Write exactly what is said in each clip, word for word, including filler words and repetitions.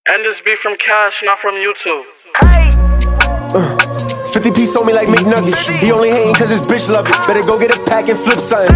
And this be from Cash, not from YouTube. Hey. Uh, fifty P sold me like McNuggets. He only hating cause his bitch love it. Better go get a pack and flip something.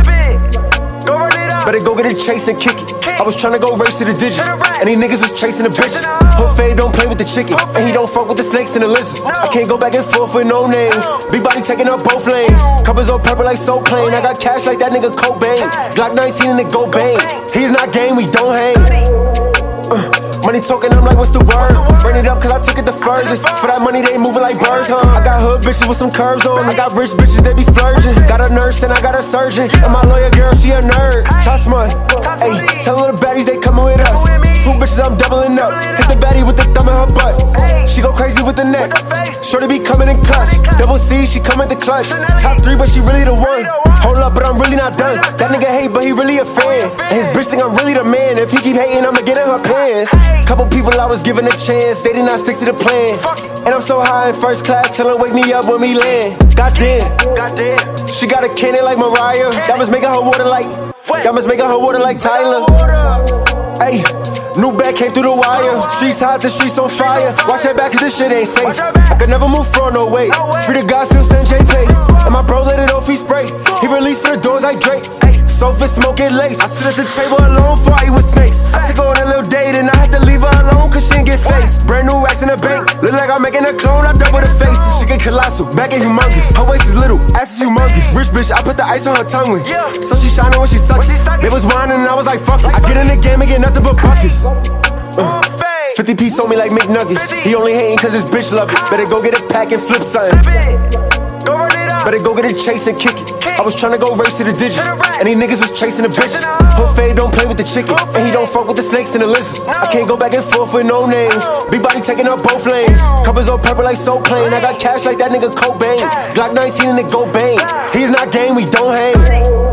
Better go get a chase and kick it. I was tryna go race to the digits, and these niggas was chasing the bitches. Hood fade don't play with the chicken, and he don't fuck with the snakes and the lizards. I can't go back and forth with no names. Big body taking up both lanes. Covers on purple like so plain. I got cash like that nigga Cobain. Glock nineteen and it go bang. He's not game, we don't hang. Uh, money talking, I'm like, what's the word? Burn it up cause I took it the furthest. For that money they moving like birds, huh? I got hood bitches with some curves on. I got rich bitches, they be splurging. Got a nurse and I got a surgeon. And my lawyer girl, she a nerd. Toss mud, ayy, tell them the baddies they coming with us. Two bitches, I'm doubling up. Hit the baddie with the thumb in her butt. She go crazy with the neck. Shorty be coming in clutch. Double C, she come at the clutch. Top three, but she really the one. Hold up, but I'm really not done. That nigga hate, but he really a fan. And his bitch think I'm really the man. If he keep hating, I'ma get in her pants. Couple people I was giving a chance, they did not stick to the plan. And I'm so high in first class, tell them wake me up when we land. Goddamn, she got a cannon like Mariah. That was making her water like, that was making her water like Tyler. Ayy, new bag came through the wire. Streets hot, the streets on fire. Watch that back cause this shit ain't safe. I could never move fraud, no way. Free to God, still send J P. And my bro let it off, he spray. He released to the doors like Drake. Sofa smoking lace. I sit at the table alone before I eat with snakes. I took her on a little date and I had to leave her alone cause she didn't get faced. Brand new racks in the bank. Look like I'm making a clone, I double the faces. She get colossal, back is humongous. Her waist is little, ass is humongous. Rich bitch, I put the ice on her tongue with. So she shining when she suck it. They was whining and I was like fuck it. I get in the game and get nothing but buckets. Uh, fifty P sold me like McNuggets. He only hating cause his bitch love it. Better go get a pack and flip something. Better go get a chase and kick it. I was tryna go race to the digits, and these niggas was chasing the bitches. Hood fade don't play with the chicken, and he don't fuck with the snakes and the lizards. I can't go back and forth with no names. Big body taking up both lanes. Covers on purple like so plain. I got cash like that nigga Cobain. Glock nineteen and it go bang. He's not game, we don't hang.